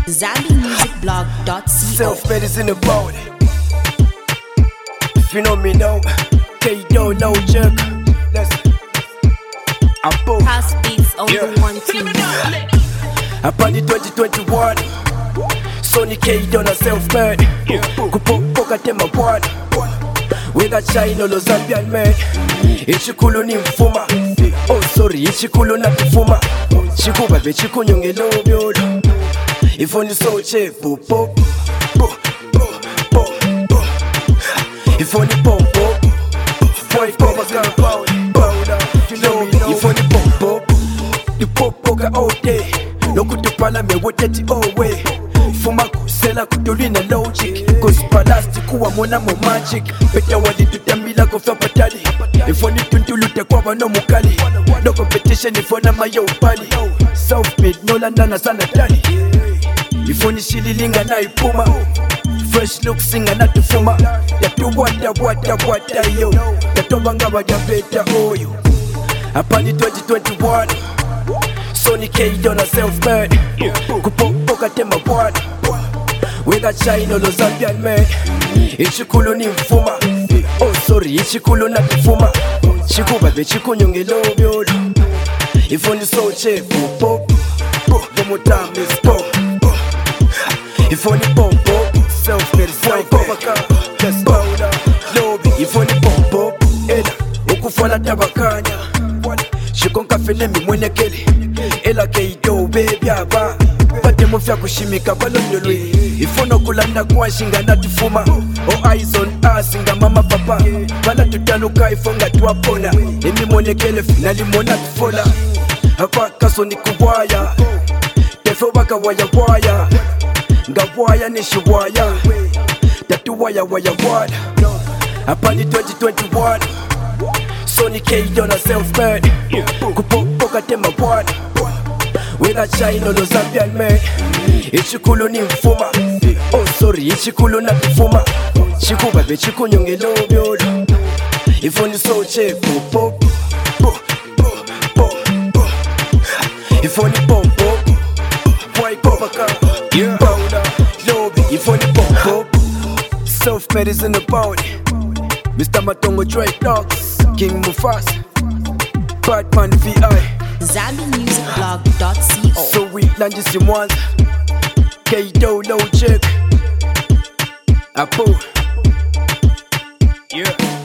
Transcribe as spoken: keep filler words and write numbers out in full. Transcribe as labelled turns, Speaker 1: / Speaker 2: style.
Speaker 1: zambi music blog dot co.
Speaker 2: Self-made is in the boat. If you know me now, K don't know jerk. Let's I'm both.
Speaker 1: House beats on
Speaker 2: Yeah.
Speaker 1: the one team.
Speaker 2: Upon the twenty twenty-one, Sony K don't a self-made. Kupoka tema one. We got shine all the Zambian man. Ichikulu ni mfuma. Oh sorry, ichikulu na kifuma. Chikuba be chikunyonge lobyo. If only so cheap, pop pop pop pop pop. If only pop pop, boy pop a girl powder. If only pop pop, the pop poker all day. No good to pala me what it all way. Fuma kusela kutulina logic. Cause palasti kuwa mona mo magic. Better wadi tutambila kufya patali. If only tuntulute kwa wano mukali. No competition if ona mayo pali. Self-made no landana sana tali. If only shililinga na ipuma. Fresh look singa na tufuma. Yatu wata wata wata yo. Yatoba nga wada beta oyo. Upon twenty twenty-one, Sony K done a self-made. Kupoka tema one. We got shine all the Zambian man. Ichikulu ni mfuma. Oh sorry, ichikulu na kifuma. Chikuba be chikunyonge lobyo. If only so cheap, pop pop. One more time, let's pop. If only pop pop, self-made self-pop. Let's go lobby. If only pop pop, ela ukufala tabakanya. Shikonka fene mi mwenekele. Ela keito baby aba. Pate mufya kushimika balondolwe. Ifono kulanda kwa shinga na tufuma. O eyes on us nga mama papa. Bala tutanuka ifonga tuwapona. Emi mwenekele finali mona tufola. Hapa kaso ni kubwaya. Tefo baka waya waya. Nga waya ni shiwaya. Tatu waya waya waya. Hapa ni twenty twenty-one, Sony K done a self-made. Kupoka tema one. We got shine all the Zambian man. Ichikulu ni mfuma. Oh sorry, ichikulu na kifuma. Chikuba be chikunyonge lobyo. If only so cheap, pop pop pop pop. If only pop pop, boy pop a car. Yeah. Powder, lobby. If only pop pop, self-made is in the body. Mister Matongo Dre Dogs, King Mufasa, Batman V I.
Speaker 1: zambi music blog dot co.
Speaker 2: So we land this in one. K-Do, no check. Apo. Yeah.